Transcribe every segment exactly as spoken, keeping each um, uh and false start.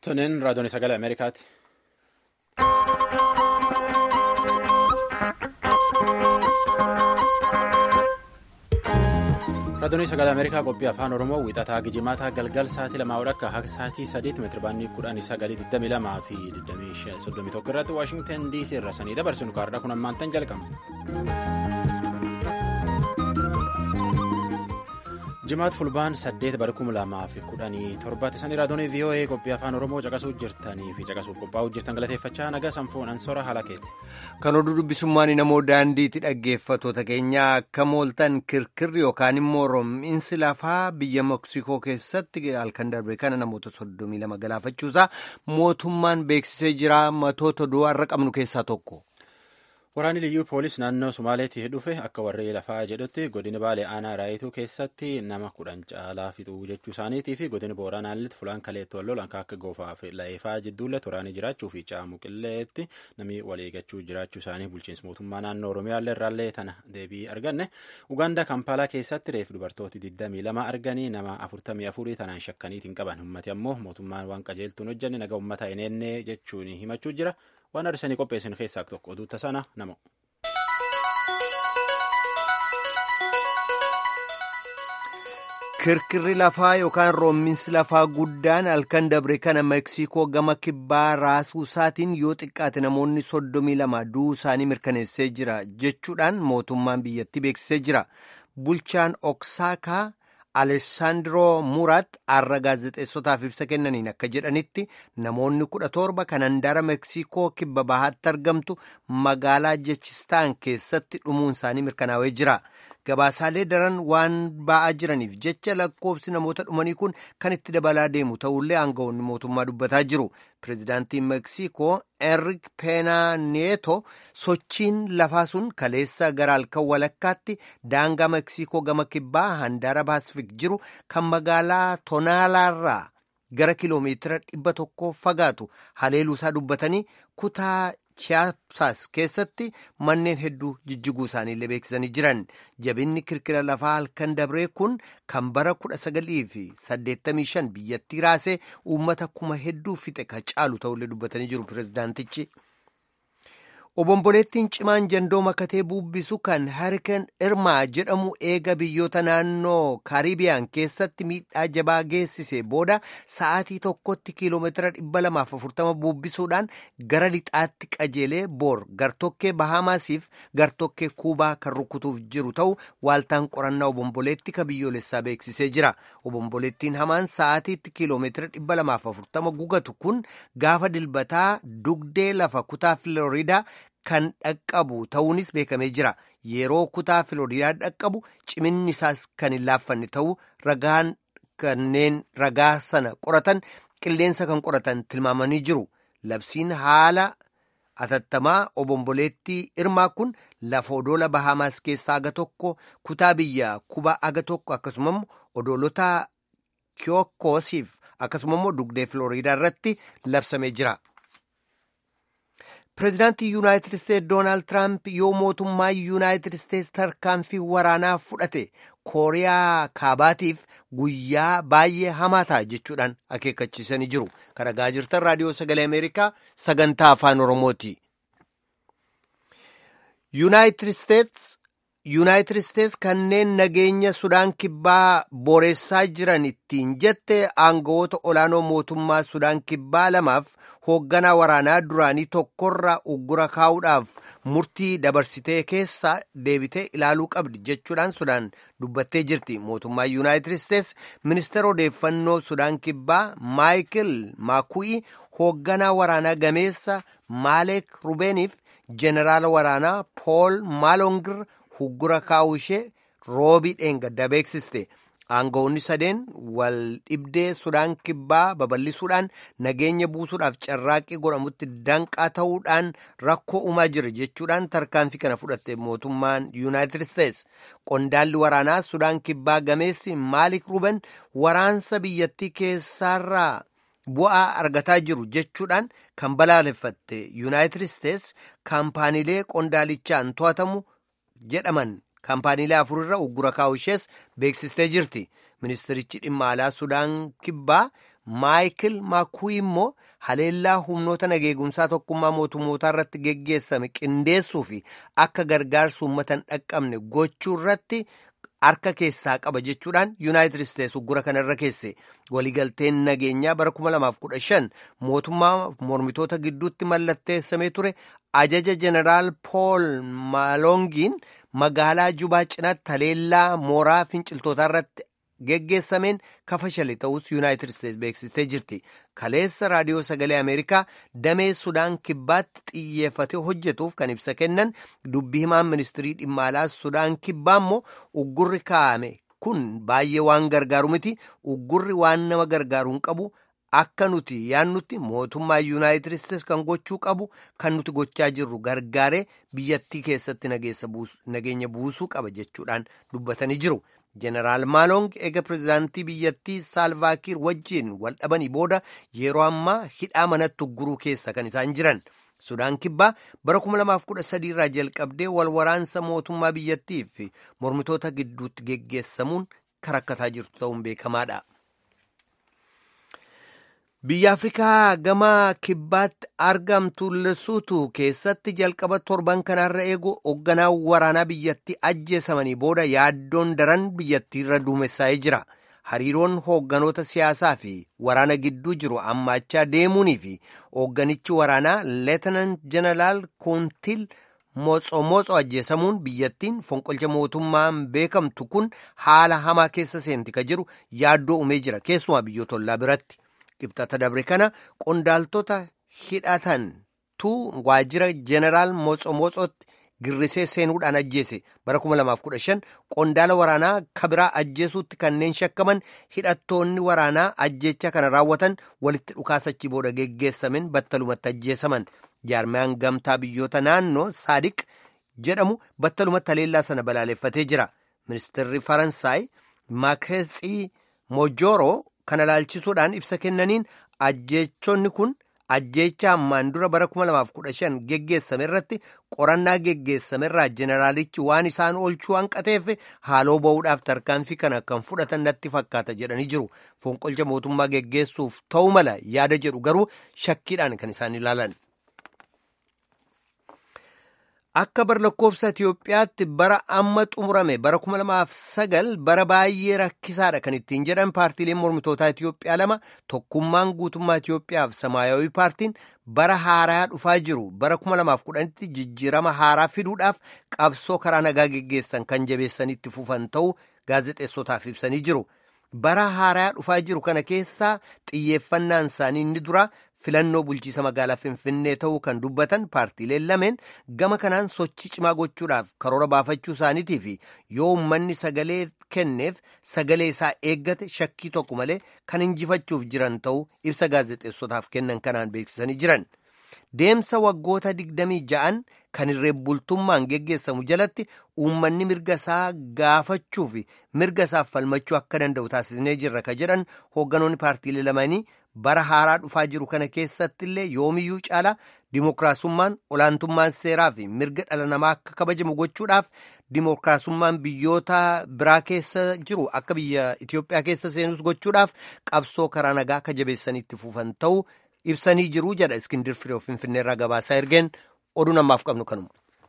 Tunin raadiyoon sagalee Ameerikaati. Raadiyoon sagalee Ameerikaa qophii afaan Oromoo wixataa gijimaataa galgal sa'aatii lamaa akka haga sa'aatii sadiitti meetirabaandii kudhanii sagalii digdamii lamaa fi digdamii soddomii tokko irratti Waashingtan D C irra sanii dabarsinu kaardhaa kun ammaantan jalqaba. Jimaat fulbaan saddeet bara kuma lamaa fi kudhanii torbaatti sanii raadiyoon V O A qophii afaan Oromoo caqasuu jirtanii fi caqasuuf qophaa'uu jirtan galateeffachaa nagaa sanfuun ansora halakeeti. Kan oduu dubbisummaan namoo daandiitti dhaggeeffattoota keenyaa akka mooltan kirkirri yookaan immoo roobinsi lafaa biyya Meksikoo keessatti halkan darbe kana namoota soddomii lama galaafachuusaa mootummaan beeksisee jira. Matoota oduu har'a qabnu keessaa tokko. Waraanni liyyuu poolis naannoo Sumaaleetti dhufe akka warri lafaa jedhutti godina Baalee Aanaa Raayituu keessatti nama kudhan caalaa fixuu jechuu isaaniitii fi godina Booranaalletti fulaan kaleetti wal lolan akka goofaaf la'eefaa jidduullee waraanii jiraachuu fi caamuqilleetti namni waliigachuu jiraachuu isaanii bulchiinsa mootummaa naannoo Oromiyaallee irraallee tana deebii arganne. Ugaandaa Kampaalaa keessatti reef dubartooti digdamii lama arganii nama afurtamii afurii tanaan shakkaniitiin qaban ummati ammoo mootummaan waan qajeeltuun hojjanne naga ummata hin eenne jechuun himachuu jira. Waan arsanii qopheessan keessaa tokko oduutta sana nama. Kirkirri lafaa yookaan roobinsi lafaa guddaan halkan dabre kana Meksikoo gama kibbaa raasuu isaatiin yoo xiqqaate namoonni soddomii lama du'uu isaanii mirkaneessee jira jechuudhaan mootummaan biyyattii beeksisee jira. Bulchaan Oksaakaa Alessandro Murat har'a gaazexeessotaaf ibsa kennaniin akka jedhanitti namoonni kudha torba kan handaara Meksikoo kibba bahaatti argamtu magaalaa Jechistaan keessatti dhumuun isaanii mirkanaa'ee jira. Gabaasaalee daran waan ba'aa jiraniif jecha lakkoofsi namoota dhumanii kun kan itti dabalaa deemu ta'ullee aangawoonni mootummaa dubbataa jiru. Pireezidaantiin Meksikoo Enrique Pena Nieto sochiin lafaa sun kaleessa gara halkan walakkaatti daangaa Meksikoo gama kibbaa handaara Paasifik jiru kan magaalaa Tonaalaarraa gara kiloomeetira dhibba tokko fagaatu haleeluusaa dubbatanii kutaa Chiapas keessatti manneen hedduu jijjiguu isaaniillee beeksisanii jiran. Jabinni kirkira lafaa halkan dabree kun kan bara kudha sagalii fi saddeettamii shan biyyattii raasee uummata kuma hedduu fixe ka caalu ta'ullee dubbatanii jiru pireezidaantichi. Obomboleettiin cimaan jandoo makatee buubbisu kan Hariken Irmaa jedhamu eega biyyoota naannoo Kaaribiyaan keessatti miidhaa jabaa geessise booda sa'aatii tokkotti kiiloomeetira dhibba lamaaf afurtama buubbisuudhaan gara lixaatti qajeelee boor gartokkee Bahaamaasiif gartokkee Kuubaa kan rukutuuf jiru ta'u waaltaan qorannaa obomboleetti ka biyyoolessaa beeksisee jira. Obomboleettiin hamaan sa'aatiitti kiiloomeetira dhibba lamaaf afurtama gugatu kun gaafa dilbataa dugdee lafa kutaa Filooriidaa kan dhaqqabu ta'uunis beekamee jira. Yeroo kutaa Filooriidaa dhaqqabu ciminni isaas kan hin laaffanne ta'uu ragaan kanneen ragaa sana qoratan qilleensa kan qoratan tilmaamanii jiru. Labsiin haala atattamaa obomboleettii Irmaa kun lafa odoola Bahaamaas keessaa aga tokko kutaa biyya Kuubaa aga tokko akkasumas odoolota Kiyookoosiif akkasumas dugdee Filooriidaa irratti labsamee jira. Pireezidaantii Yuunaayitid Isteetsi Doonaald Tiraamp yoo mootummaa Yuunaayitid Isteetsi tarkaanfii waraanaa fudhate Kooriyaa Kaabaatiif guyyaa baay'ee hamaa ta'a jechuudhaan akeekkachiisanii jiru. Kan dhagaa jirtan raadiyoo sagalee Ameerikaa sagantaa afaan Oromooti. Yuunaayitid Isteetsi Yuunaayitid Isteetsi kanneen nageenya Sudaan kibbaa booressaa jiran ittiin jette aangawoota olaanoo mootummaa Sudaan kibbaa lamaaf hoogganaa waraanaa duraanii tokkorra uggura kaa'uudhaaf murtii dabarsitee keessa deebitee ilaaluu qabdi jechuudhaan Sudaan dubbattee jirti. Mootummaa Yuunaayitid Isteetsi ministeera odeeffannoo Sudaan kibbaa Maayikil Maaku'ii hoogganaa waraanaa gameessa Maalek Rubeeniif jeneraala waraanaa Pool Maalongir uggura kaa'uu ishee roobii dheengadda beeksiste. Aangawoonni sadeen wal dhibdee Sudaan kibbaa babal'isuudhaan nageenya buusuudhaaf carraaqqii godhamutti danqaa ta'uudhaan rakkoo uumaa jira jechuudhaan tarkaanfii kana fudhatte mootummaan Yuunaayitid Isteetsi. Qondaalli waraanaa Sudaan kibbaa gameessi Maalik Ruben waraansa biyyattii keessaarraa bu'aa argataa jiru jechuudhaan kan balaaleffatte Yuunaayitid Isteetsi kaampaaniilee qondaalichaan to'atamu jedhaman kaampaaniilee afurirra uggura kaa'uu ishees beeksistee jirti. Ministerichi dhimma alaa Sudaan kibbaa Maayikil Makuuyi immoo haleellaa humnoota nageegumsaa tokkummaa mootummootaa irratti geggeessame qindeessuu fi akka gargaarsa uummata hin dhaqqabne gochuu irratti harka keessaa qaba jechuudhaan Yuunaayitid Isteets uggura kanarra keesse waliigalteen nageenyaa bara kuma lamaaf kudha shan mootummaa mormitoota gidduutti mallatteessamee ture ajaja jeneraal Pool Maalongiin magaalaa Jubaa cinaatti haleellaa mooraa finciltootaa irratti geggeessameen kafashale ta'us Yuunaayitid Isteets beeksistee jirti. Kaleessa raadiyoo sagalee Ameerikaa damee Sudaan kibbaatti xiyyeeffatee hojjetuuf kan ibsa kennan dubbii himaan ministirii dhimma alaa Sudaan kibbaa immoo uggurri kaa'ame kun baay'ee waan gargaaru miti. Uggurri waan nama gargaaru hin qabu. Akka nuti yaannutti mootummaa Yuunaayitid Isteets kan gochuu qabu kan nuti gochaa jirru gargaaree biyyattii keessatti nageenya buusuu qaba jechuudhaan dubbatanii jiru. Jeneraal Maalong eega pirezidaantii biyyattii Saalvaakiir wajjiin wal dhabanii booda yeroo ammaa hidhaa manatti ugguruu keessa kan isaan jiran. Sudaan kibbaa bara kuma lamaaf kudha sadii irraa jalqabdee wal waraansa mootummaa biyyattii fi mormitoota gidduutti geggeessamuun karakkataa jirtu ta'uun beekamaadha. Biyya Afrikaa gama kibbaatti argamtu Lesotho keessatti jalqaba torban kanaarra eegu hoogganaa waraanaa biyyattii ajjeesamanii booda yaaddoon daran biyyattiirra duumessaa'ee jira. Hariiroon hoogganoota siyaasaa fi waraana gidduu jiru ammaachaa deemuunii fi hoogganichi waraanaa Leetenant Jeneraal Koontil Mootso ajjeesamuun biyyattiin fonqolcha mootummaan beekamtu kun haala hamaa keessa seenti ka jiru yaaddoo uumee jira keessumaa biyyoota ollaa biratti. Qibxata dabre kana qondaaltota hidhatantu waajjira jeneraal Mootsotti girrisee seenuudhaan ajjeese bara kuma lamaaf kudha shan qondaala waraanaa kabiraa ajjeesuutti kanneen shakkaman hidhattoonni waraanaa ajjeecha kana raawwatan walitti dhukaasachi booda geggeessamen battalumatti ajjeesaman. Jaarmiyaan gamtaa biyyoota naannoo Saadiq jedhamu battalumatti haleellaa sana balaaleffatee jira. Ministeerri Faransaay Maakeetsii Mojooroo kana laalchisuudhaan ibsa kennaniin ajjeechonni kun ajjeecha ammaan dura bara kuma lamaaf kudha shan geggeessame irratti qorannaa geggeessame irraa jeneraalichi waan isaan oolchuu hanqateef haaloo ba'uudhaaf tarkaanfii kana kan fudhatan natti fakkaata jedhanii jiru. Fonqolcha mootummaa geggeessuuf ta'u mala yaada jedhu garuu shakkiidhaan kan isaan ilaalan. Akka bara lakkoofsa Itiyoophiyaatti bara amma xumurame bara kuma lamaaf sagal bara baay'ee rakkisaadha kan ittiin jedhan paartiileen mormitootaa Itiyoophiyaa lama tokkummaan guutummaa Itiyoophiyaaf Samaayawii paartiin bara haaraa dhufaa jiru bara kuma lamaaf kudhanitti jijjiirama haaraa fiduudhaaf qabsoo karaa nagaa geggeessan kan jabeessanitti fufan ta'uu gaazexeessotaaf ibsanii jiru. Bara haaraa dhufaa jiru kana keessaa xiyyeeffannaan isaanii inni dura filannoo bulchiisa magaalaa Finfinnee ta'uu kan dubbatan paartiileen lameen gama kanaan sochii cimaa gochuudhaaf karoora baafachuu isaaniitii fi yoo uummanni sagalee kenneef sagalee isaa eeggate shakkii tokko malee kan injifachuuf jiran ta'uu ibsa gaazexeessotaaf kennan kanaan beeksisanii jiran. Deemsa waggoota digdamii ja'an kan irree bultummaan geggeessamu jalatti uummanni mirga isaa gaafachuu fi mirga isaaf falmachuu akka danda'u taasisnee jirra ka jedhan hoogganoonni paartiilee lamaanii bara haaraa dhufaa jiru kana keessatti illee yoomiyyuu caalaa dimookiraasummaan olaantummaan seeraa fi mirga dhala namaa akka kabajamu gochuudhaaf dimookiraasummaan biyyoota biraa keessa jiru akka biyya Itiyoophiyaa keessa seenus gochuudhaaf qabsoo karaa nagaa akka jabeessanitti fufan ta'uu ibsanii jiru jedha Iskindir Firee Finfinneerraa gabaasaa ergeen oduu namaaf qabnu kanuma.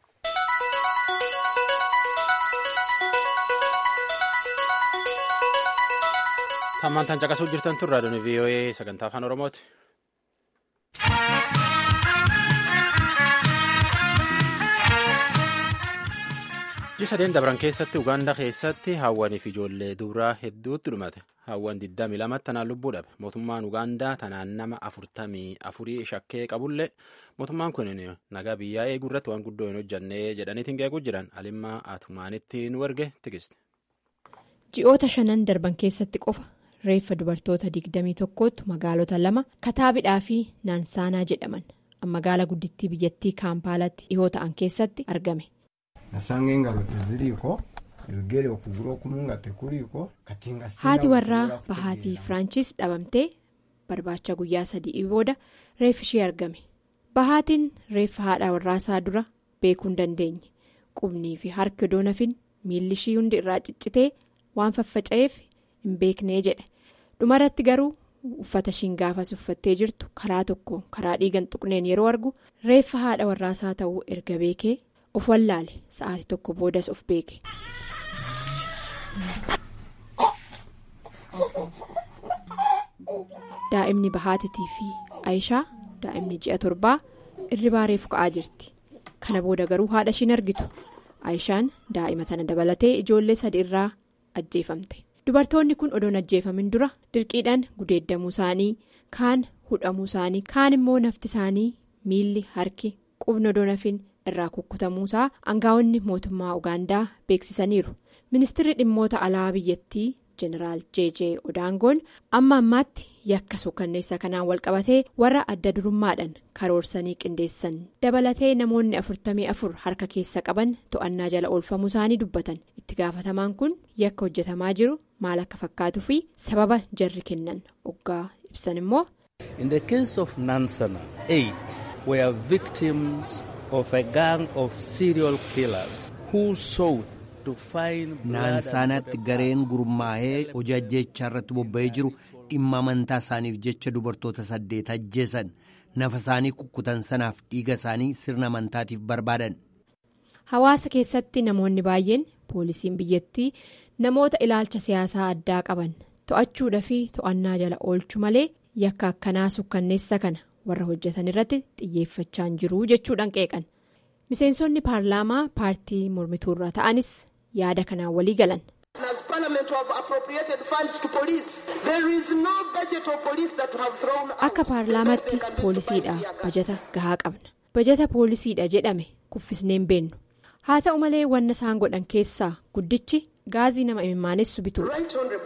Tammantaan caqasuu jirtan tun raadiyoon V O A sagantaa afaan Oromooti. Ji'a sadeen dabran keessatti Ugaandaa keessatti hawwanii fi ijoollee dubaraa hedduutti dhumate. Hawwan digdamii lama tanaan lubbuu dhabe. Mootummaan Ugaandaa tanaan nama afurtamii afurii shakkee qabullee mootummaan kun nagaa biyyaa eeguu irratti waan guddoo hin hojjannee jedhaniitiin eeguu jiran alimmaa atumaanitti nu erge tikiste. Ji'oota shanan darban keessatti qofa reeffa dubartoota digdamii tokkootu magaalota lama Kataabidhaa fi Naansaanaa jedhaman magaala guddittii biyyattii Kaampaalaatti dhihoo ta'an keessatti argame. Haati warraa Bahaatii Firaanchis dhabamtee barbaacha guyyaa sadii booda reeffi ishee argame. Bahaatiin reeffa haadha warraasaa dura beekuu hin dandeenye. Qubnii fi harki odoo nafin miilli ishii hundi irraa ciccitee waan faffaca'eef hin beeknee jedhe. Dhumarratti garuu uffata ishiin gaafas uffattee jirtu karaa tokko karaa dhiigan tuqneen yeroo argu reeffa haadha warraasaa ta'uu erga beekee of wallaale sa'aatii tokko boodas of beeke. Daa'imni Bahaatitii fi Aayishaa daa'imni ji'a torbaa irribaa reefu ka'aa jirti. Kana booda garuu haadha ishiin argitu. Aayishaan daa'ima tana dabalatee ijoollee sadi irraa ajjeefamte. Dubartoonni kun odoon ajjeefamin dura dirqiidhaan gudeeddamuu isaanii, kaan hudhamuu isaanii, kaan immoo nafti isaanii miilli harki qubni odoon hafin irraa kukkutamuusaa aangaa'onni mootummaa Ugaandaa beeksisaniiru. Ministeerri dhimmoota alaa biyyattii Jeneraal Jeejee Odaangoon amma ammaatti yakka suukanneessa kanaan walqabatee warra adda durummaadhaan karoorsanii qindeessan dabalatee namoonni afurtamii afur harka keessa qaban to'annaa jala oolfamuu isaanii dubbatan. Itti gaafatamaan kun yakka hojjetamaa jiru maal akka fakkaatuu fi sababa jarri kennan oggaa ibsan immoo. In the case of Nansana, eight were victims of a gang of serial killers who sought Naansaanaatti gareen gurmaa'ee hojii ajjeechaa irratti bobba'ee jiru dhimma amantaa isaaniif jecha dubartoota saddeet ajjeesan nafa isaanii kukkutan sanaaf dhiiga isaanii sirna amantaatiif barbaadan. Hawaasa keessatti namoonni baay'een poolisiin biyyattii namoota ilaalcha siyaasaa addaa qaban to'achuudha fi to'annaa jala oolchuu malee yakka akkanaa sukkanneessa kana warra hojjetan irratti xiyyeeffachaa hin jiru jechuudhaan qeeqan. Miseensonni paarlaamaa paartii mormituurraa ta'anis yaada kanaan walii galan. Akka paarlaamaatti poolisiidha bajata gahaa qabna. Bajata poolisiidha jedhame kuffisneen beennu. Haa ta'u malee wanna isaan godhan keessaa guddichi gaazii nama imimaanessu bituudha.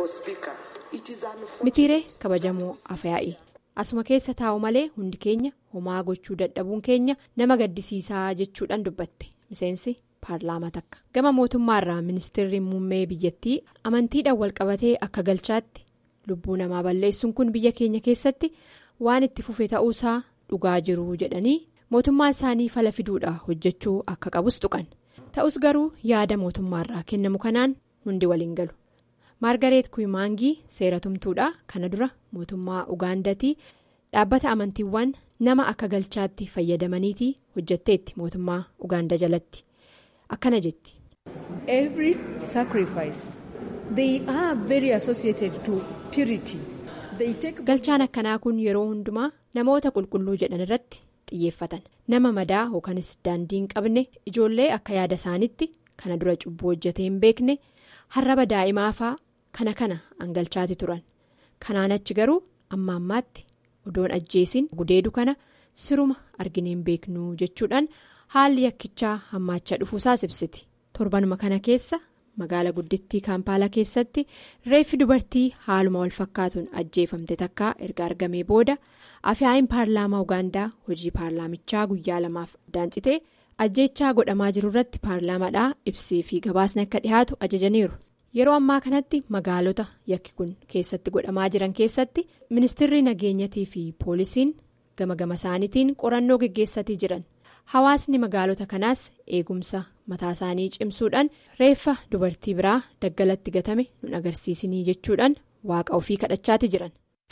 Mitiiree kabajamoo afyaa'ii. Asuma keessa taa'u malee hundi keenya homaa gochuu dadhabuun keenya nama gaddisiisaa jechuudhaan dubbatte miseensi paarlaamaa takka. Gama mootummaarraa ministeerri muummee biyyattii amantiidhaan walqabatee akka galchaatti lubbuu namaa balleessuun kun biyya keenya keessatti waan itti fufe ta'uusaa dhugaa jiru jedhanii mootummaan isaanii fala fiduudhaa hojjechuu akka qabus tuqan. Ta'us garuu yaada mootummaarraa kennamu kanaan hundi waliin galu. Maargareet Kuyimaangii seera tumtuudha. Kana dura mootummaa Ugaandaatii dhaabbata amantiiwwan nama akka galchaatti fayyadamaniitii hojjetteetti mootummaa Ugaandaa jalatti. Akkana jetti. Every sacrifice they are very associated to purity. Galchaan akkanaa kun yeroo hundumaa namoota qulqulluu jedhan irratti xiyyeeffatan. Nama madaa yookanis daandii hin qabne ijoollee akka yaada isaanitti kana dura cubbuu hojjetee hin beekne harraba daa'imaafaa. Kana kana angalchaati turan. Kanaan achi garuu amma ammaatti odoon ajjeesin gudeedu kana siruma argineen beeknu jechuudhaan haalli yakkichaa hammaachaa dhufuusaas ibsiti. Torbanuma kana keessa magaala guddittii Kaampaalaa keessatti reeffi dubartii haaluma wal fakkaatuun ajjeefamte takkaa erga argamee booda afyaa'iin paarlaamaa Ugaandaa hojii paarlaamichaa guyyaa lamaaf addaan citee ajjeechaa godhamaa jiru irratti paarlaamaadhaa ibsii fi gabaasni akka dhihaatu ajajaniiru. Yeroo ammaa kanatti magaalota yakki kun keessatti godhamaa jiran keessatti ministeerri nageenyatii fi poolisiin gama gama isaaniitiin qorannoo geggeessatii jiran. Hawaasni magaalota kanaas eegumsa mataa isaanii cimsuudhaan reeffa dubartii biraa daggalatti gatame nun agarsiisinii jechuudhaan waaqa ofii kadhachaati jiran.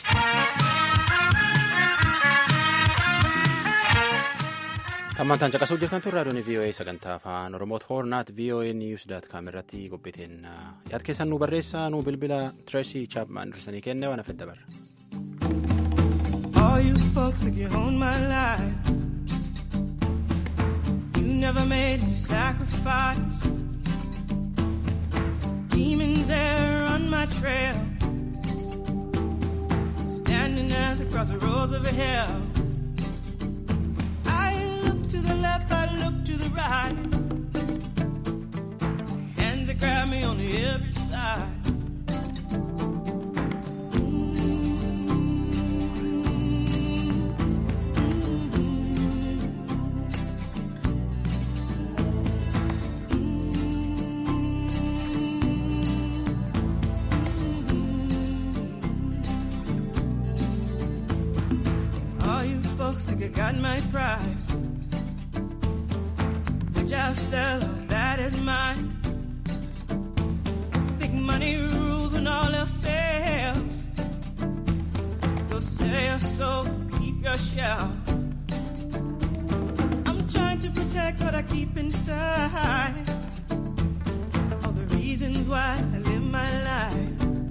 Tammantaan caqasuu jirtan turre raadiyoon V O A sagantaa afaan Oromooti hoornaat V O A News dot com irratti qophiiteen yaad keessan nu barreessaa nu bilbila Tracy Chapman dursanii kenne waan afedda barra. All you folks that you own my life, you never made any sacrifice. Demons there on my trail, standing at the crossroads of hell. To the left, I look to the right. Hands that grab me on every side. All you folks think I got my prize. Just sell all that is mine. Big money rules when all else fails. rush out. I'm trying to protect what I keep inside. All the reasons why I live my life.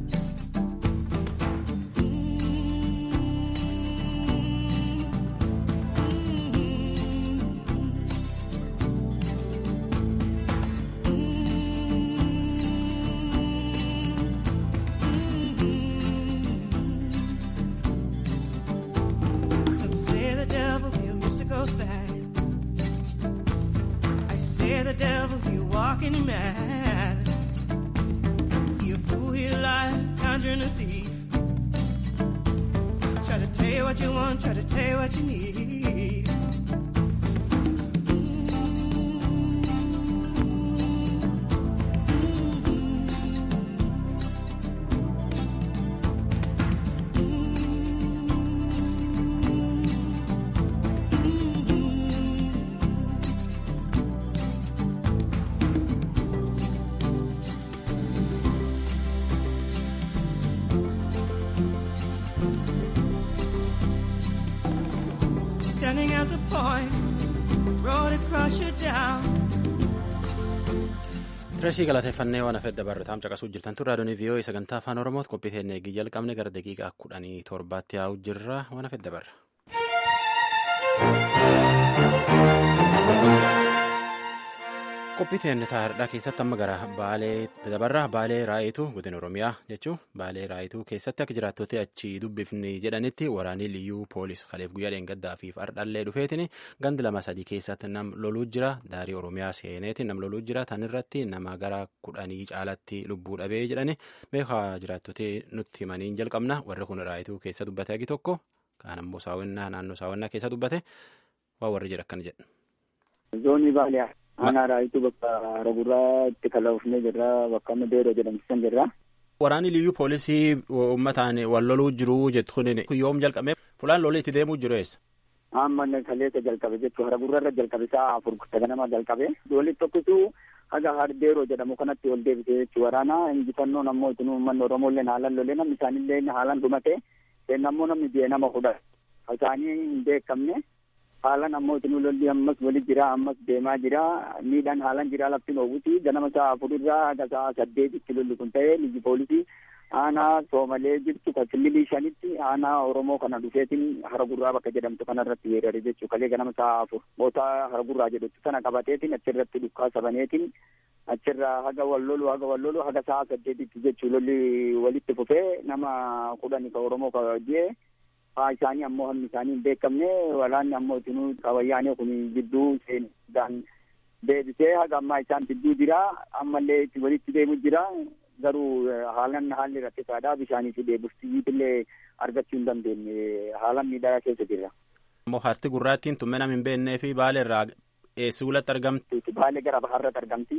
I say the devil, he walking mad. He a fool, he a liar, conjuring a thief. Try to tell you what you want, try to tell you what you need. Standing at the point, road across you down. Tirashii galateeffannee waan hafedda barreeffam caqasuu jirtan turraa doonii viiyoo sagantaa afaan Oromooti qophii teennee eegii jalqabne gara daqiiqaa kudhanii torbaatti yaa'u jirra waan hafedda barra. Qophii teennee taa'aadhaa keessatti amma gara baalee dabarra baalee raayituu godina Oromiyaa jechuun baalee raayituu keessatti akka jiraattota achi dubbifni jedhanitti waraanni liyyuu poolis kaleef guyyaa dheengaddaa fi ardhallee dhufeetiin gandi lama sadii keessatti nam loluu jira daarii Oromiyaa seeneetiin nam loluu jira tan irratti nama gara kudhanii caalatti lubbuu dhabee jedhani beekaa jiraattota nutti himaniin jalqabna warri kun raayituu keessa dubbate agi tokko kaan ammoo saawwannaa naannoo saawwannaa keessa dubbate waa warri jedha akkana jedha. Zoonii baaliyaa. Aanaa raayituu bakka ragurraa itti kalaafnee jirra bakka amma deeroo jedhamsisan jirra. Waraanni liyyuu poolisii uummataan wal loluu jiru jettu kun yoom jalqabe fulaan lolee itti deemuu jiru eessa? Amma kaleessa jalqabe jechuudha ragurraa irra jalqabe sa'a afur saganama jalqabe walitti tokkitu haga hardeeroo jedhamu kanatti ol deebisee jechuudha waraana injifannoon ammoo itti uummanni Oromoolee haalan lolee namni isaanillee haalan dhumate ammoo namni biyya nama kudha isaanii hin beekamne. Haalan ammoo itti lolli ammas wali jira ammas deemaa jira miidhaan haalan jira laftiin oowwuti ganama sa'a afurirraa haga sa'a saddeetitti lolli kun ta'ee liyyu poolisii aanaa soomalee jirtu kan kililii shanitti aanaa Oromoo kana dhufeetiin haragurraa bakka jedhamtu kanarratti weerare jechuu kalee ganama sa'a afur mootaa haragurraa jedhutti kana qabateetiin achirratti dhukkaa sabaneetiin achirraa haga wal lolu haga wal lolu haga sa'a saddeetitti jechuu lolli walitti fufee nama kudhani ka Oromoo ka jee haa isaanii ammoo hammi isaanii hin beekamne walaanni ammoo itinuu qabayyaanii kun jidduu seenudhaan deebisee haga ammaa isaan jidduu jira ammallee itti walitti deemu jira garuu haalan haalli rakkisaadha bishaanii fi deebiftiillee argachuu hin dandeenye haalan miidhaa keessa jira. Ammoo harti gurraattiin tumme nam hin beennee fi baalee eessuulatti argamti. Baalee gara baharratti argamti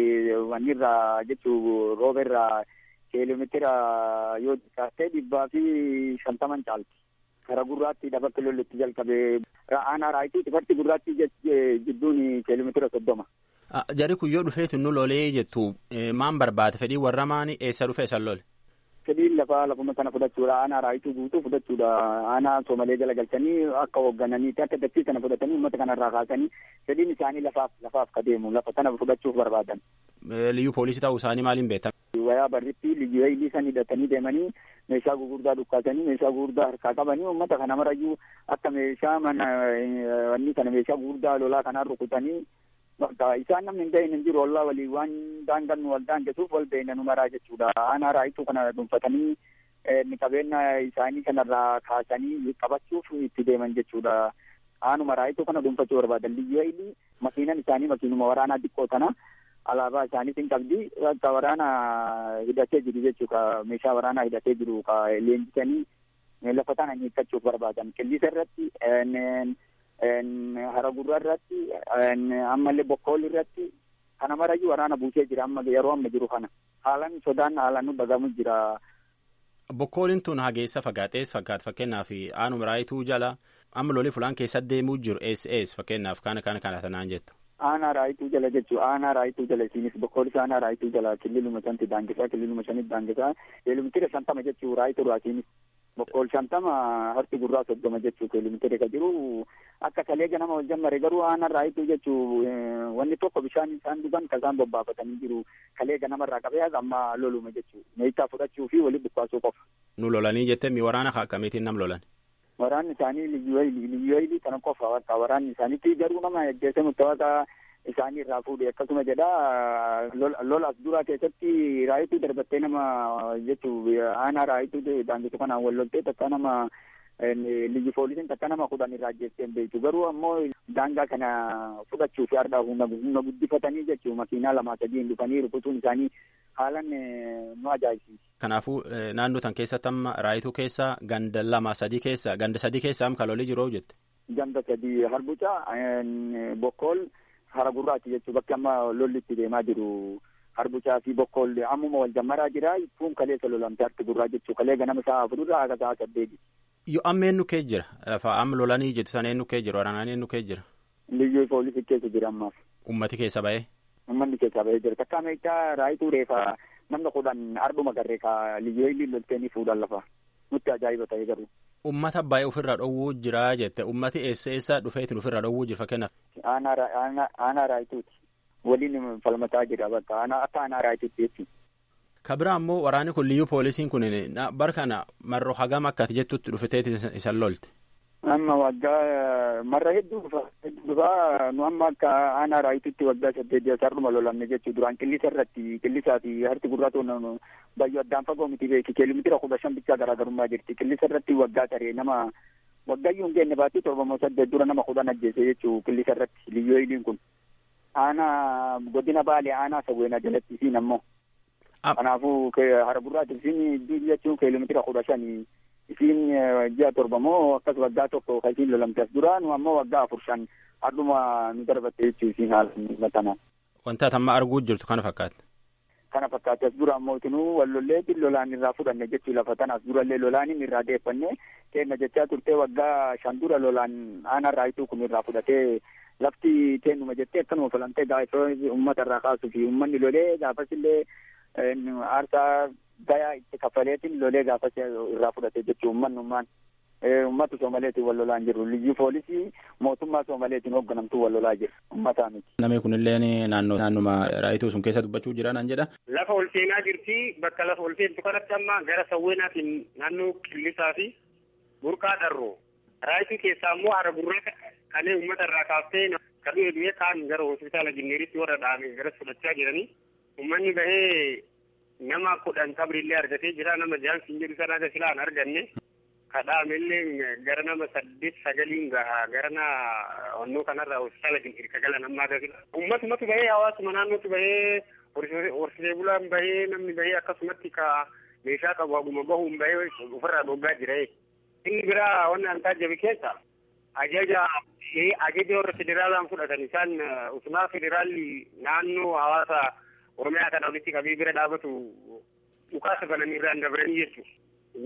wanni irraa jechuu rooba irraa kiiloomeetira yoo xiqqaatte dhibbaa fi shantaman caalti. Kara gurraatti bakka lolli itti jalqabee aanaa raayituu farti gurraatti jidduun kiiloomeetira soddoma. Jari kun yoo dhufeetu nu lolee jettu maan barbaade fedhii warra maanii eessa dhufee san lole? Fedhiin lafaa lafuma sana fudhachuudha aanaa raayituu guutuu fudhachuudha aanaa soomalee jala galchanii akka hooggananiitti akka dachii sana fudhatanii uummata kanarraa kaasanii fedhiin isaanii lafaaf lafaaf ka deemu lafa sana fudhachuuf barbaadan. Liyyuu poolisii ta'uu isaanii maaliin beekama? Wayaa barritti liyyuu eeylii san hidhatanii deemanii meeshaa gurguddaa dhukkaasanii meeshaa gurguddaa harkaa qabanii uummata kana marayyuu akka meeshaa mana wanni kana meeshaa gurguddaa lolaa kanaan rukutanii bakka isaan namni hin ta'in hin jiru ollaa walii waan daangannu wal daangesuuf wal beeyna nu maraa jechuudha aanaa raayituu kana dhuunfatanii qabeenya isaanii kanarraa kaasanii qabachuuf itti deeman jechuudha aanuma raayituu kana dhuunfachuu barbaadan liyyuu eeylii makiinan isaanii makiinuma waraanaa xiqqoo kana alaabaa isaaniitiin qabdi akka waraana hidhatee jiru jechuudha meeshaa waraanaa hidhatee jiru ka leenjisanii lafa sana hiikkachuuf barbaadan qillisa irratti haragurra irratti ammallee bokkool irratti kana marayyuu waraana buusee jira amma yeroo amma jiru kana haalan sodaan haalan nu dhagamu jira. Bokkooliin tun hageessa fagaatees fakkaata fakkeenyaaf aanuma raayituu jala amma lolii fulaan keessa deemuu jiru ees ees fakkeenyaaf kana kana kana tanaan jettu. Aanaa raayituu jala jechuun aanaa raayituu jala isiinis bokkoolis aanaa raayituu jala kililuma santi daangisaa kililuma shanitti daangisaa kiiloomeetira shantama jechuun raayituu raasiinis boqqool shantama harti gurraa soddoma jechuu kiiloomeetira ka jiru akka kalee ganama wal jammare garuu aanaa raayituu jechuu wanni tokko bishaan isaan dhugan kasaan bobbaafatanii jiru kalee ganamarraa qabee amma loluma jechuu meeshaa fudhachuu fi walitti bukkaasuu qofa. Nu lolanii jettee mi waraana akkamiitiin nam lolan? Waraanni isaanii liyyooyilii liyyooyilii kana qofa warra waraanni isaaniitti garuu nama ajjeese murtaawaa isaanii irraa fuudhe akkasuma jedha lolas duraa keessatti raayituu darbattee nama jechuu aanaa raayituu daangisu kanaan wal loltee takka nama liyyi poolisiin takka nama kudhan irraa ajjeessee beektu garuu ammoo daangaa kana fudhachuu fi ardhaa humna guddifatanii jechuu makiinaa lamaa sadiin dhufanii rukutuun isaanii haalan nu ajaa'ibsiisa. Kanaafuu naannoo tan keessatti amma raayituu keessa ganda lama sadii keessa ganda sadii keessa am kalolii jiru jette. Ganda sadii harbuca bokkool hara gurraati jechuu bakka amma lolli itti deemaa jiru harbucaa fi bokkool ammuma wal jammaraa jira fuun kalee lolamte harti gurraa jechuu kalee ganama isaa afururraa akka isaa saddeeti. Yoo amma eenyu kee jira lafa amma lolanii jettu sana eenyu kee jira waraanaan eenyu kee jira. Liyyuu poolisii keessa jira ammaaf. Ummati keessa ba'ee. Uummanni keessaa bahee jira takka meeshaa raayituu reefa namni kudhan arduma garree ka liyyooyilii lolteenii fuudhan lafa nutti ajaa'iba ta'e garuu. Ummata baay'ee ofirraa dhowwuu jira jette ummati eessa eessa dhufeetiin ofirraa dhowwuu jira fakkeenyaaf. Aanaa raayituuti waliin falmataa jira bakka akka aanaa raayituutti jechuudha. Kabira ammoo waraanni kun liyyuu poolisiin kun bara kana marroo hagam akkati jettutti dhufeetiin isan lolte. Amma waggaa marra hedduu dhufaa nu amma akka aanaa raayituutti waggaa saddeet sarruma lolamne jechuu duraan qillisa irratti qillisaa fi harti gurraa toon baay'ee addaan fagoo miti beeki kiiloomeetira kudha shan bichaa garaagarummaa jirti qillisa irratti waggaa taree nama waggayyuu hin geenye baatee torbamoo saddeet dura nama kudhan ajjeese jechuu qillisa irratti liyyooyiliin kun aanaa godina baalee aanaa sawweenaa jalatti siin ammoo kanaafuu hara gurraati siin jechuun kiiloomeetira kudha shanii isiin ji'a torbamoo akkas waggaa tokko kan isiin lolamte as dura nu ammoo waggaa afur shan harduma nu darbatte jechuu isiin haala matana. Wanta amma arguu jirtu kana fakkaata. Kana fakkaate as dura ammoo itinuu wal lolleetiin lolaan irraa fudhanne jechuu lafa tana as durallee lolaanin irraa deeffanne kenna jechaa turtee waggaa shan dura lolaan aanaa raayituu kun irraa fudhatee lafti teennuma jettee akkanuma falamtee gaafa uummata irraa kaasuu fi uummanni lolee gaafasillee aarsaa gayaa itti kaffaleetiin lolee gaafas irraa fudhate jechuun uummanummaan uummata Soomaleetiin wal lolaan jiru liyyuu poolisii mootummaa Soomaleetiin hoogganamtuu wal lolaa jiru uummataa miti. Namni kunillee naannoo naannuma raayituu sun keessa dubbachuu jira naan jedha. Lafa ol seenaa jirti bakka lafa ol seentu kanatti amma gara sawweenaatiin naannoo qillisaa fi burqaa dharroo raayituu keessaa immoo hara gurraa kalee uummata irraa kaaftee kadhee du'ee kaan gara hospitaala Jinneeritti warra dhaame gara fudhachaa jiranii uummanni bahee nama kudhan qabrillee argatee jira nama jaansiin jedhu sana aga silaan arganne kadhaamellee gara nama saddeet sagaliin gahaa gara na onnoo kanarraa hospitaala Jinneeri kagala nammaa gasila uummatumatu bahee hawaasuma naannootu bahee horsiisee bulaan bahee namni bahee akkasumatti ka meeshaa qabu haguma bahuun bahee ofirraa dhoggaa jira inni biraa wanni an taajjabe keessa ajaja ajaja warra federaalaan fudhatan isaan utumaa federaalli naannoo hawaasa Oromiyaa kana walitti qabee bira dhaabatu dhukaasa bananii irraan dabranii jechuudha.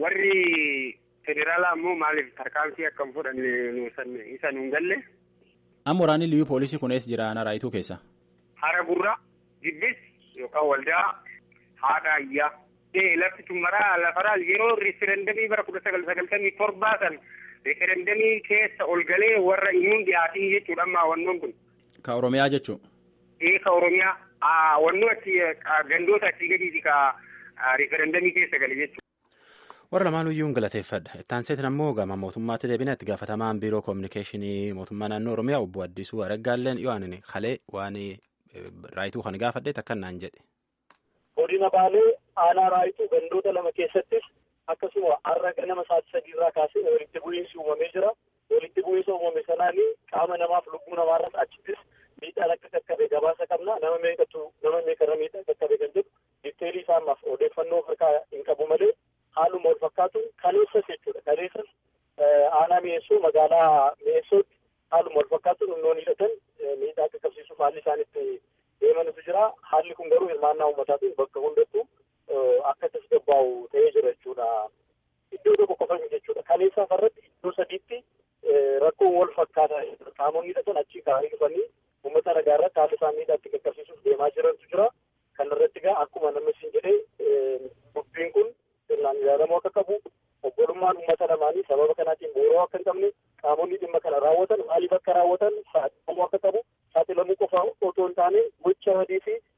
Warri federaalaa ammoo maaliif tarkaanfii akkam fudhanne isa nuun galle. Amma waraanni liyyuu poolisii kun eessa jira aanaa raayituu keessa? Hara gurraa, jibbis yookaan waldaa haadha ayyaa. Lafti tummaraa lafaraa yeroo riiferendamii bara kudha sagal sagaltamii torbaa san riiferendamii keessa ol galee warra inuun dhiyaatii jechuudha amma wannoon kun. Ka Oromiyaa jechuudha. Ee ka Oromiyaa. Wannoo achi gandoota achii gadiiti ka riiferendamii keessa gale jechuudha. Warra lamaan iyyuu galateeffadha. Ittaan seetan ammoo gama mootummaatti deebina itti gaafatamaan biiroo koominikeeshinii mootummaa naannoo Oromiyaa obbo Addisuu Araggaalleen yoo ani kalee waan raayituu kan gaafadhe takkan naan jedhe. Godina Baalee aanaa raayituu gandoota lama keessattis akkasuma har'a ganama sa'aatii sadii irraa kaasee walitti bu'iinsi uumamee jira. Walitti bu'iinsa uumame sanaanii qaama namaaf lubbuu namaarras achittis miidhaan akka qaqqabe gabaasa qabna nama meeqatu nama meeqarra miidhaan qaqqabe kan jedhu diiteelii isaamaaf odeeffannoo harkaa hin qabu malee haaluma wal fakkaatu kaleessas jechuudha kaleessas aanaa mi'eessuu magaalaa mi'eessuutti haaluma wal fakkaatu humnoon hidhatan miidhaa qaqqabsiisuuf haalli isaanitti deemanutu jira haalli kun garuu hirmaannaa uummataatiin bakka hundattuu akka tasgabbaa'u ta'ee jira jechuudha iddoo tokko qofa jechuudha kaleessaaf irratti iddoo sadiitti rakkoon wal fakkaata qaamonni hidhatan achii ka'anii dhufanii uummata nagaa irratti haala isaa miidhaatti qaqqabsiisuuf deemaa jirantu jira. Kan irratti egaa akkuma namni siin jedhee dubbiin kun sirnaan ilaalamuu akka qabu obbolummaan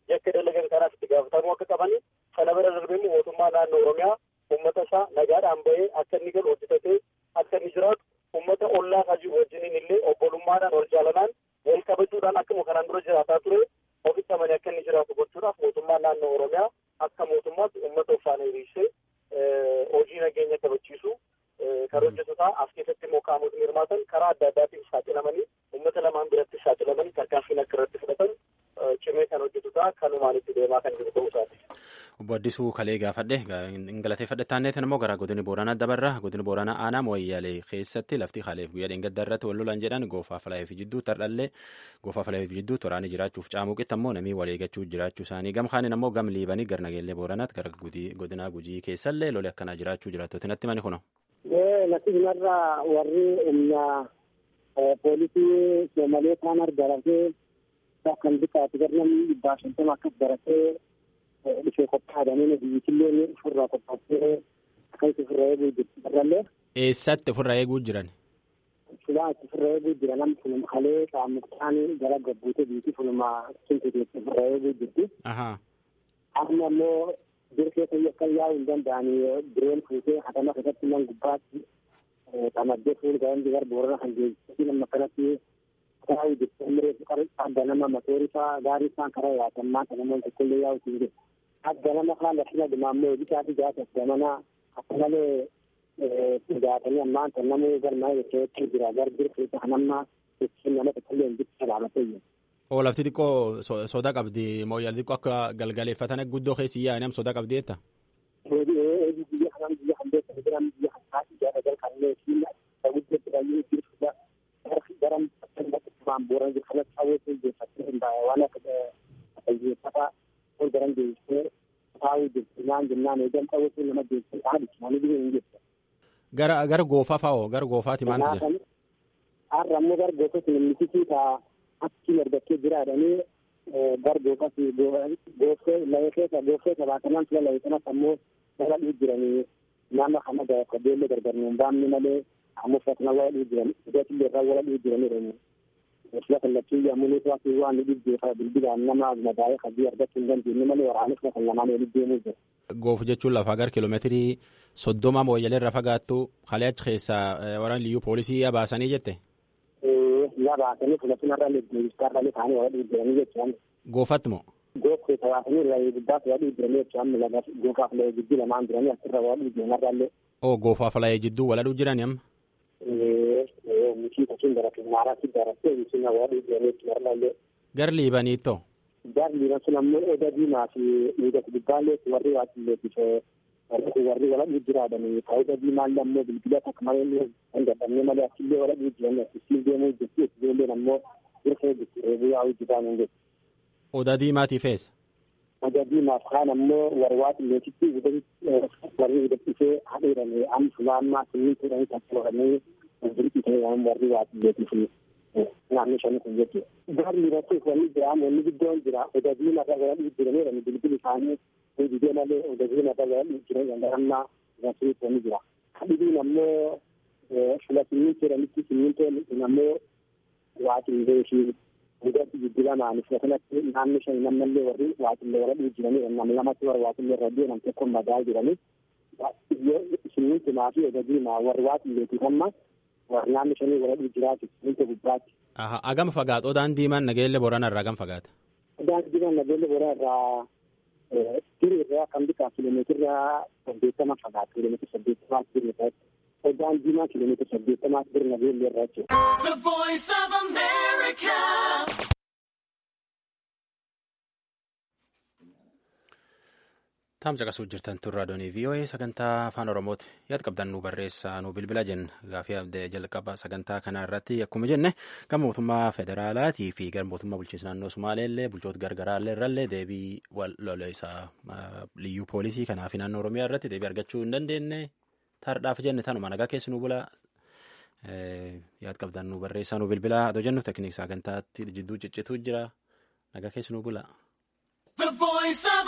yakka dalagan kanaaf itti gaafatamuu akka qaban sana bira darbee mootummaa naannoo Oromiyaa uummata isaa nagaadhaan bahee akka inni galu hojjetatee akka inni jiraatu uummata ollaa isaa wajjiniin illee obbolummaadhaan wal jaalalaan wal kabajuudhaan akkuma kanaan dura jiraataa ture ofitti amanii akka inni jiraatu gochuudhaaf mootummaan naannoo Oromiyaa akka mootummaatti uummata uffaana hiriirsee hojii nageenya kabachiisu kan hojjetutaa as keessatti immoo qaamotni hirmaatan karaa adda addaatiin saaxilamanii uummata lamaan biratti saaxilamanii tarkaanfiin akka irratti fudhatan cimee kan hojjetutaa kanumaan itti deemaa kan jiru ta'uu isaati. Obbo Addisuu kalee gaafadhe hin galateeffadhe taanneetiin immoo gara godina Booranaa dabarra godina Booranaa aanaa Mooyyaalee keessatti lafti kaleef guyyaa dheengadda irratti wal lolan jedhan goofaaf laayif jidduu tardhallee goofaaf laayif jidduu toraanii jiraachuuf caamuqitti ammoo namii waleeggachuu jiraachuu isaanii gam kaaniin ammoo gam liibanii gara nageellee Booranaatti gara godina Gujii keessallee lole akkanaa jiraachuu jiraattooti natti mani kuno. Natti kanarraa warri humna poolisii Soomalee kaan argaratee kan bitaatu garnam dhibbaa shantama akkas baratee dhufee qophaa'adhanii biyyattillee ofirraa qophaa'ee akkasitti ofirraa eeguu jirti barrallee. Eessatti ofirraa eeguu jiran? Silaa itti ofirraa eeguu jiran amma funuma kalee qaamuqtaan gara gabbuutee biitii funuma kintiitti ofirraa eeguu jirti. Amma ammoo dirqeessa akka yaa'uu hin danda'anii bireen fuutee hatama keessatti nan gubbaatti xamaddee fuul gahan digar boorana kan geessisu nama kanatti yaa'uu jirti. Umree adda nama matoorisaa gaarii isaan karaa yaatammaa kan namoonni tokkollee yaa'uu hin jirti. Adda nama haala shina dhimaammoo bitaati gaasa gamanaa akka malee gaatanii ammaan kan namuu galmaa jechuutti jira gar dirqeessa kan amma jechuun nama tokkollee hin jirti salaamatee jiru. Oo lafti xiqqoo soda qabdi Mooyyaalee xiqqoo akka galgaleeffatan guddoo keessi yaa'anii am soda qabdi jetta? Biyya kanaan biyya kan beekamu jiran biyya kan taa'e jaata jalqabnee fi guddoo jedhamee jirtudha. Garam waan booran jiru kanatti hawwatu jechaatti hin baay'ee waan akka fayyadataa ol garan deebisee taa'uu jirti naan jennaan eegan hawwatu nama deebisee haadhi naani biyya hin jirtu. Gara gara goofaa fa'oo gara goofaati maaltu jira? Har'a ammoo gara goofaatti namni sitaa achi margattee jiraadhanii gargoofatti gooffee layee keessa gooffee sabaatanaan fila layee kanas ammoo waladhuu jiranii nama kana beellee gargar nuun baamni malee ammoo fakkana waladhuu jiran hidhatillee irraa waladhuu jiranii fila kallachuu yaamulee to'atii waan ni dhibbeefa bilbilaan nama madaa'ee hajii argachuu hin dandeenye malee waraannis kan lamaan waliin deemuu jira. Goofu jechuun lafaa gara kiiloomeetirii soddoma Mooyyaalee irra fagaattu halee achi keessaa waraan liyyuu poolisii yabaasanii jette? Yabaasanii filachuun irra deebistaarraalee ta'anii waladhuu jiranii jechuun. Goofatti moo? Goofte tawaasanii layee guddaaf waladhuu jiranii jechuun goofaaf layee jidduu lamaan jiranii asirra waladhuu jiranirraallee. Oo goofaaf layee jidduu waladhuu jiranii amma? Mishii tachiin barate maaraatti barattee mishii na waladhuu jiranii jechuun. Gar liibaniittoo? Gar liiban sun ammoo oda diimaa fi miidhagdu gubbaallee warri waatilleetiif warri waladhuu jiraadhanii faayidaa diimaallee ammoo bilbila takka malee hin dadhabne malee achillee waladhuu jiranii akkasiin deemuu jirti ijoolleen ammoo dirqee jirti reebuu yaa'uu jiraan hin jirti. Oda diimaatiif eessa? Oda diimaaf kaan ammoo warri waatilleetitti warri hidhattisee hadheedhanii amma funaannaa simmintoodhanii tattaafamanii wanti ta'e warri waatilleetiif naannoo shanii kun jechuudha. Garri irrattis wanni jiraam wanni guddoon jira oda diimarra waladhuu jiranii bilbili isaanii hojii malee oda diimarra waladhuu jiran amma irrattis wanni jira. Kadhibiin ammoo fila simmintoodhanitti simmintoon ammoo waatillee fi hidhatti jijjiiramaan kanatti naannoo shanii nammallee warri waatillee waladhuu jiranii nama lamatti warri waatillee irra deeman tokko madaa jiranii simmintumaa fi oda diimaa warri waatillee amma warri naannoo shanii waladhuu jiraatu simminto gubbaatti. Agam fagaata odaan diimaan nageellee Boorana irraa agam fagaata? Odaan diimaan nageellee Boorana irraa tirii irraa kan bitaa kiiloomeetira saddeettama fagaata kiiloomeetira saddeettamaa tirii irraa odaan diimaa kiiloomeetira saddeettamaa tirii nageellee irraa jechuudha. Taam caqasuu jirtan turraa doonii V O A sagantaa afaan Oromooti. Yaad qabdan nu barreessaa nu bilbila jenna gaafii abdee jalqaba sagantaa kanaa irratti akkuma jenne kan mootummaa federaalaatii fi gara mootummaa bulchiinsa naannoo Sumaaleellee bulchoota gargaraallee irrallee deebii wal loleessaa liyyuu poolisii kanaa fi naannoo Oromiyaa irratti deebii argachuu hin dandeenye tardhaaf jenne tanuma nagaa keessi nu bula yaad qabdan nu barreessaa nu bilbila adoo jennu tekniik sagantaatti jidduu ciccituu jira nagaa keessi nu bula.